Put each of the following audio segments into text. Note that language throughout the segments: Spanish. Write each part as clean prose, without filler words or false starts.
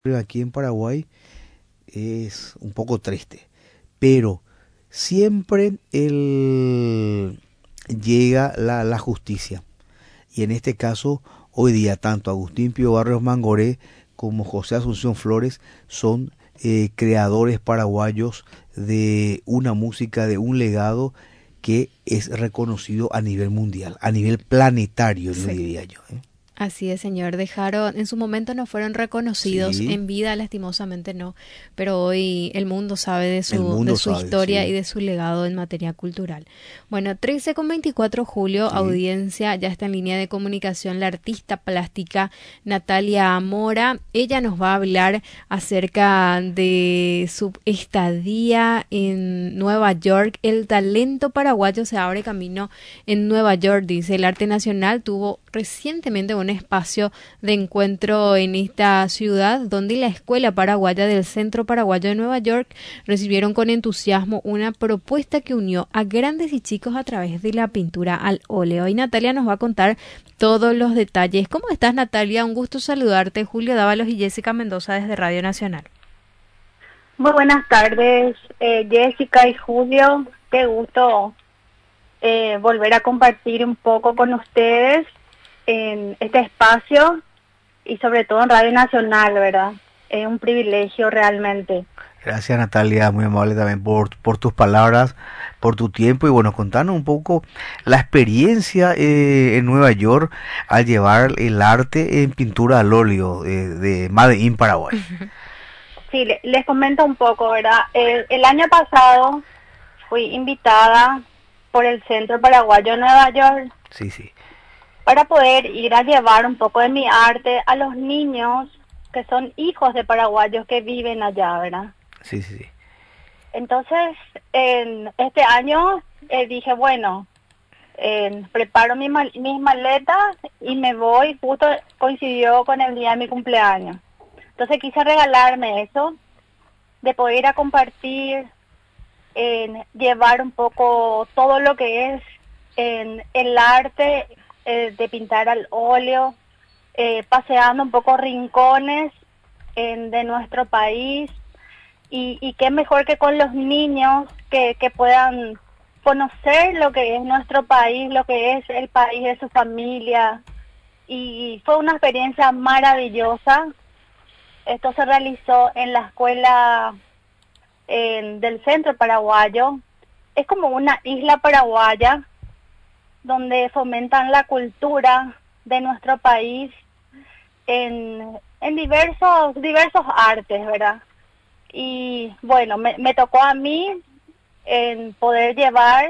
aquí en Paraguay es un poco triste, pero siempre llega la justicia. Y en este caso, hoy día, tanto Agustín Pío Barrios Mangoré como José Asunción Flores son creadores paraguayos de una música, de un legado que es reconocido a nivel mundial, a nivel planetario, le Sí. diría yo, ¿eh? Así es, señor. Dejaron, en su momento no fueron reconocidos, Sí, en vida lastimosamente no, pero hoy el mundo sabe el de mundo su sabe, historia y sí, de su legado en materia cultural. Bueno, 13:24 Julio, sí. audiencia, ya está en línea de comunicación la artista plástica Natalia Mora. Ella nos va a hablar acerca de su estadía en Nueva York. El talento paraguayo se abre camino en Nueva York, dice. El arte nacional tuvo recientemente un espacio de encuentro en esta ciudad donde la Escuela Paraguaya del Centro Paraguayo de Nueva York recibieron con entusiasmo una propuesta que unió a grandes y chicos a través de la pintura al óleo. Y Natalia nos va a contar todos los detalles. ¿Cómo estás, Natalia? Un gusto saludarte. Julio Dávalos y Jessica Mendoza desde Radio Nacional. Muy buenas tardes, Jessica y Julio. Qué gusto volver a compartir un poco con ustedes en este espacio y sobre todo en Radio Nacional, ¿verdad? Es un privilegio realmente. Gracias Natalia, muy amable también por tus palabras, por tu tiempo y bueno, contanos un poco la experiencia en Nueva York al llevar el arte en pintura al óleo de Made in Paraguay. Sí, les comento un poco, ¿verdad? El año pasado fui invitada por el Centro Paraguayo de Nueva York Sí, sí, para poder ir a llevar un poco de mi arte a los niños que son hijos de paraguayos que viven allá, ¿verdad? sí, sí, sí. Entonces, en este año dije, bueno, preparo mis maletas y me voy, justo coincidió con el día de mi cumpleaños. Entonces quise regalarme eso, de poder ir a compartir, llevar un poco todo lo que es el arte de pintar al óleo, paseando un poco rincones de nuestro país y qué mejor que con los niños que puedan conocer lo que es nuestro país, lo que es el país de su familia y fue una experiencia maravillosa. Esto se realizó en la escuela del Centro Paraguayo. Es como una isla paraguaya donde fomentan la cultura de nuestro país en diversos artes, ¿verdad? Y bueno, me tocó a mí en poder llevar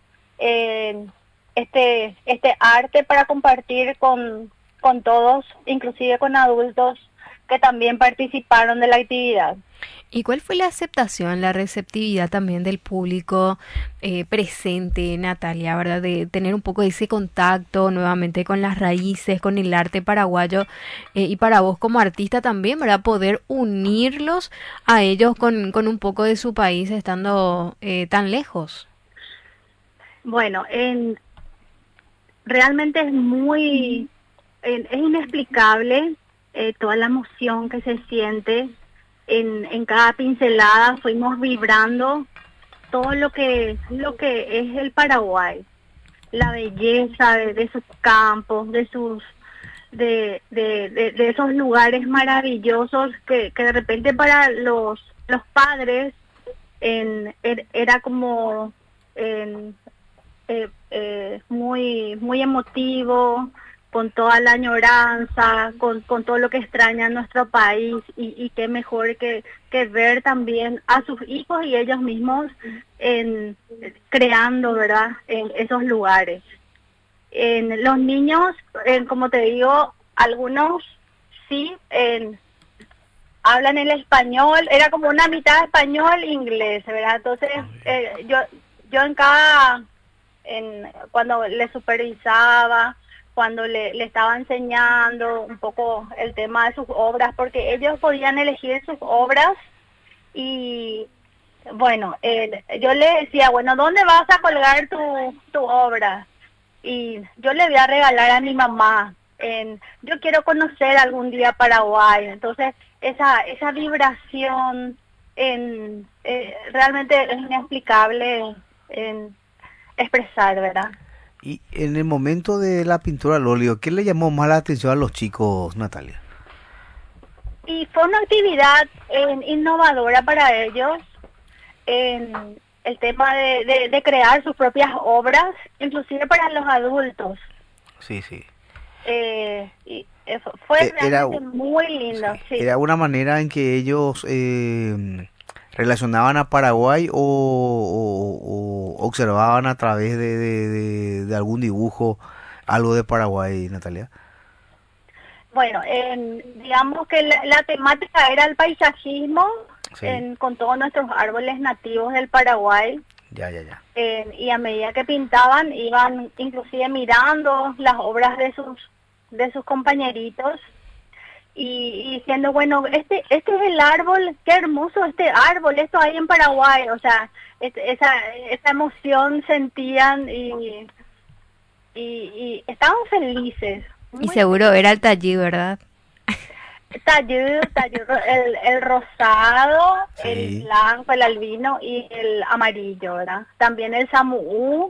este arte para compartir con todos, inclusive con adultos que también participaron de la actividad. ¿Y cuál fue la aceptación, la receptividad también del público presente, Natalia, verdad? De tener un poco de ese contacto nuevamente con las raíces, con el arte paraguayo y para vos como artista también, ¿verdad? Poder unirlos a ellos con un poco de su país estando tan lejos. Bueno, realmente es inexplicable toda la emoción que se siente en cada pincelada. Fuimos vibrando todo lo que es el Paraguay, la belleza de sus campos, de esos lugares maravillosos que de repente para los padres era como en, muy emotivo, con toda la añoranza, con todo lo que extraña nuestro país y qué mejor que ver también a sus hijos y ellos mismos creando, ¿verdad?, en esos lugares. Los niños, como te digo, algunos sí hablan el español, era como una mitad español e inglés, ¿verdad? Entonces, yo cuando le supervisaba, cuando le estaba enseñando un poco el tema de sus obras, porque ellos podían elegir sus obras y bueno, yo le decía, bueno, ¿dónde vas a colgar tu obra? Y yo le voy a regalar a mi mamá. Yo quiero conocer algún día Paraguay. Entonces, esa vibración realmente es inexplicable en expresar, ¿verdad? Y en el momento de la pintura al óleo, ¿qué le llamó más la atención a los chicos, Natalia? Y fue una actividad innovadora para ellos, en el tema de crear sus propias obras, inclusive para los adultos. Sí, sí. Fue realmente muy lindo. Sí. Sí. ¿Era una manera en que ellos relacionaban a Paraguay o observaban a través de algún dibujo algo de Paraguay, Natalia? Bueno, digamos que la temática era el paisajismo, Sí. con todos nuestros árboles nativos del Paraguay. Ya. Y a medida que pintaban, iban inclusive mirando las obras de sus compañeritos y diciendo, bueno, este es el árbol, qué hermoso este árbol, esto hay en Paraguay. O sea, esa emoción sentían y estaban felices. Y seguro era el tallí, ¿verdad? Tallú, el rosado, Sí. el blanco, el albino y el amarillo, ¿verdad? También el samú.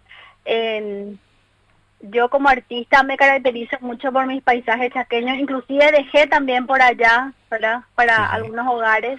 Yo como artista me caracterizo mucho por mis paisajes chaqueños, inclusive dejé también por allá, ¿verdad? Para Sí. algunos hogares.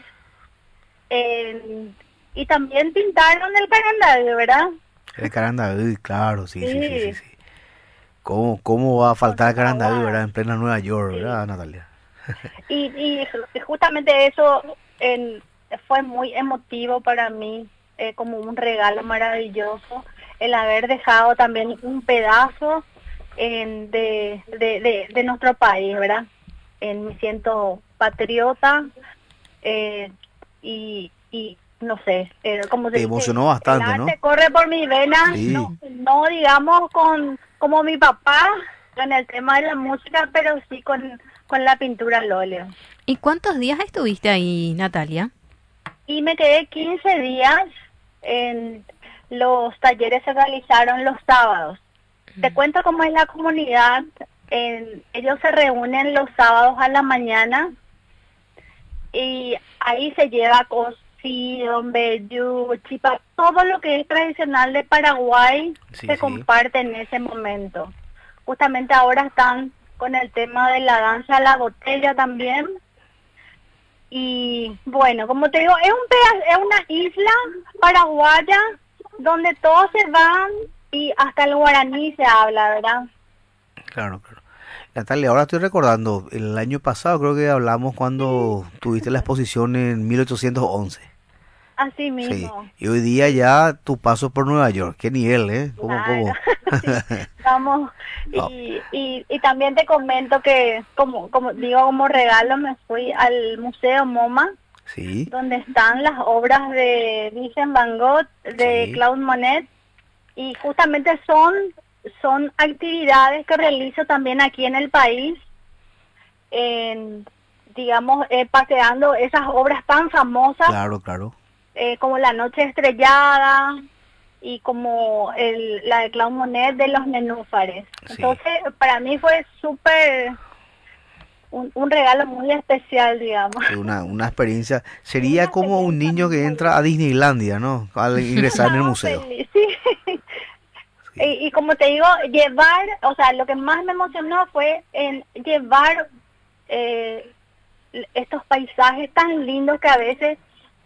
Y también pintaron el carandabe, ¿verdad? El Carandaví, claro, sí. ¿Cómo va a faltar el Carandaví, verdad? En plena Nueva York, ¿verdad, Natalia? Y justamente eso fue muy emotivo para mí, como un regalo maravilloso, el haber dejado también un pedazo de nuestro país, ¿verdad? Me siento patriota y no sé, como se Te dice, emocionó bastante, el arte ¿no? corre por mis venas, Sí. no digamos como mi papá en el tema de la música, pero sí con la pintura al óleo. ¿Y cuántos días estuviste ahí, Natalia? Y me quedé 15 días. Los talleres se realizaron los sábados. Te cuento cómo es la comunidad. Ellos se reúnen los sábados a la mañana y ahí se lleva cocido, mbejú, chipa, todo lo que es tradicional de Paraguay se comparte en ese momento. Justamente ahora están con el tema de la danza a la botella también. Y bueno, como te digo, es una isla paraguaya donde todos se van y hasta el guaraní se habla, ¿verdad? Claro. Natalia, ahora estoy recordando, el año pasado creo que hablamos cuando tuviste la exposición en 1811. Así mismo. Sí, y hoy día ya tu paso por Nueva York, qué nivel, ¿eh? ¿Cómo? Sí, vamos, No. y también te comento que, como digo, como regalo me fui al Museo MoMA, Sí, donde están las obras de Vincent Van Gogh, de Sí. Claude Monet, y justamente son actividades que realizo también aquí en el país, digamos, paseando esas obras tan famosas, claro. como La Noche Estrellada y como la de Claude Monet de los nenúfares. Sí. Entonces, para mí fue súper un regalo muy especial, digamos. Sí, una experiencia. Sería como un niño que entra a Disneylandia, ¿no? Al ingresar en el Estaba museo. feliz, sí. Y como te digo, o sea, lo que más me emocionó fue en llevar estos paisajes tan lindos que a veces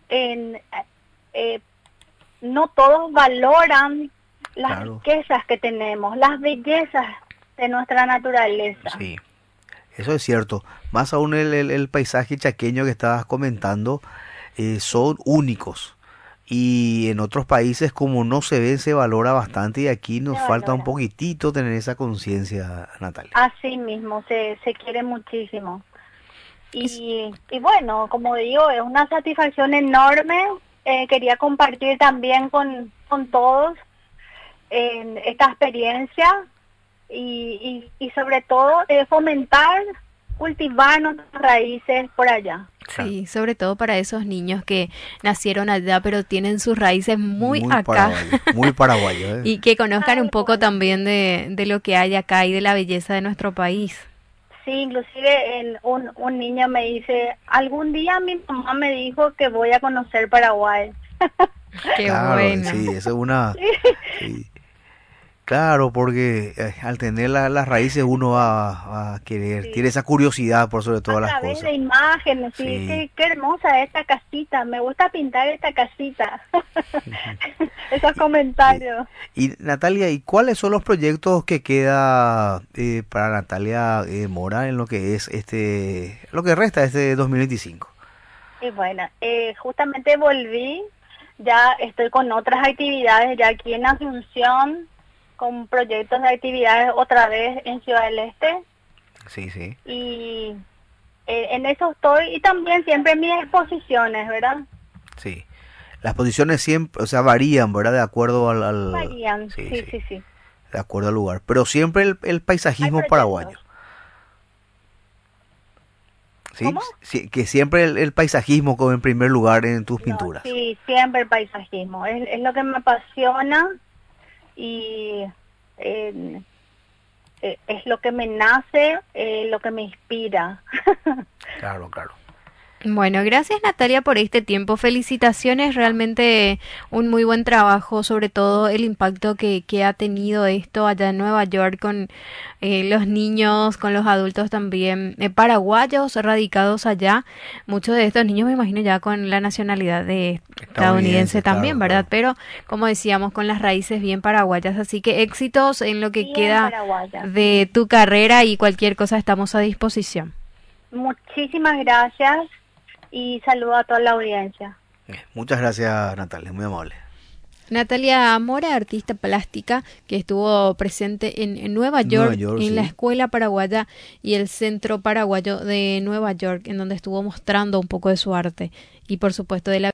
no todos valoran las Claro. riquezas que tenemos, las bellezas de nuestra naturaleza. Sí, eso es cierto. Más aún el paisaje chaqueño que estabas comentando, son únicos. Y en otros países como no se ven, se valora bastante y aquí nos Se falta un valora. poquitito tener esa conciencia, Natalia. Así mismo, se quiere muchísimo. Y bueno, como digo, es una satisfacción enorme. Quería compartir también con todos esta experiencia y sobre todo fomentar, cultivar nuestras raíces por allá. Sí, sobre todo para esos niños que nacieron allá, pero tienen sus raíces muy acá. Paraguayo, muy paraguayo, ¿eh? Y que conozcan un poco también de lo que hay acá y de la belleza de nuestro país. Sí, inclusive un niño me dice, algún día mi mamá me dijo que voy a conocer Paraguay. Qué Claro, bueno. sí, eso es una... sí. Claro, porque al tener las raíces uno va a querer, Sí. tiene esa curiosidad por sobre A todas las través cosas. de imágenes, sí, Sí. qué hermosa esta casita, me gusta pintar esta casita. Esos comentarios. Y Natalia, ¿y cuáles son los proyectos que queda para Natalia Mora en lo que es lo que resta de este 2025? Y bueno, justamente volví, ya estoy con otras actividades, ya aquí en Asunción, con proyectos de actividades otra vez en Ciudad del Este, Sí, sí, y en eso estoy, y también siempre mis exposiciones, ¿verdad? sí. Las posiciones siempre, o sea, varían, ¿verdad? De acuerdo Varían, sí, sí, sí, sí, sí. de acuerdo al lugar. Pero siempre el Hay paisajismo paraguayo. proyectos. ¿Sí? ¿Cómo? Sí, que siempre el paisajismo como en primer lugar en tus No, pinturas. sí, siempre el paisajismo. Es lo que me apasiona y eh, es lo que me nace, lo que me inspira. Claro, claro. Bueno, gracias Natalia por este tiempo. Felicitaciones, realmente un muy buen trabajo, sobre todo el impacto que ha tenido esto allá en Nueva York con los niños, con los adultos también, paraguayos radicados allá. Muchos de estos niños me imagino ya con la nacionalidad de estadounidense también, Claro, ¿verdad? claro. Pero como decíamos, con las raíces bien paraguayas. Así que éxitos en lo que Bien queda paraguaya. de tu carrera y cualquier cosa estamos a disposición. Muchísimas gracias y saludo a toda la audiencia. Muchas gracias, Natalia, muy amable. Natalia Mora, artista plástica, que estuvo presente en Nueva Nueva York, York, en la sí. Escuela Paraguaya y el Centro Paraguayo de Nueva York, en donde estuvo mostrando un poco de su arte y por supuesto de la